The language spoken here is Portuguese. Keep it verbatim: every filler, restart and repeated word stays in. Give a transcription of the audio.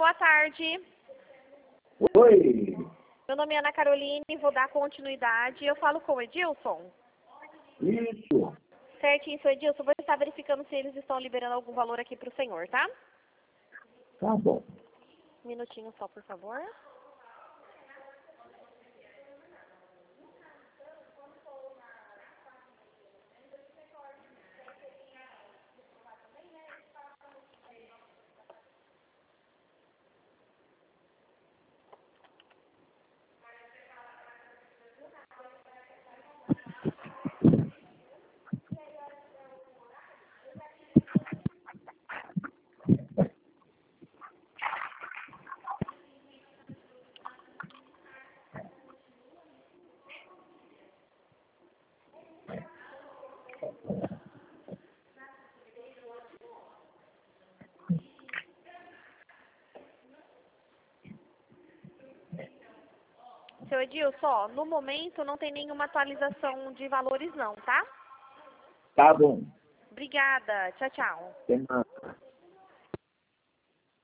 boa tarde. Oi. Meu nome é Ana Caroline, vou dar continuidade. Eu falo com o Edilson. Isso. Certinho, seu Edilson. Vou estar verificando se eles estão liberando algum valor aqui para o senhor, tá? Tá bom. Um minutinho só, por favor. Seu Edilson, ó, no momento não tem nenhuma atualização de valores não, tá? Tá bom. Obrigada. Tchau, tchau. Tem nada.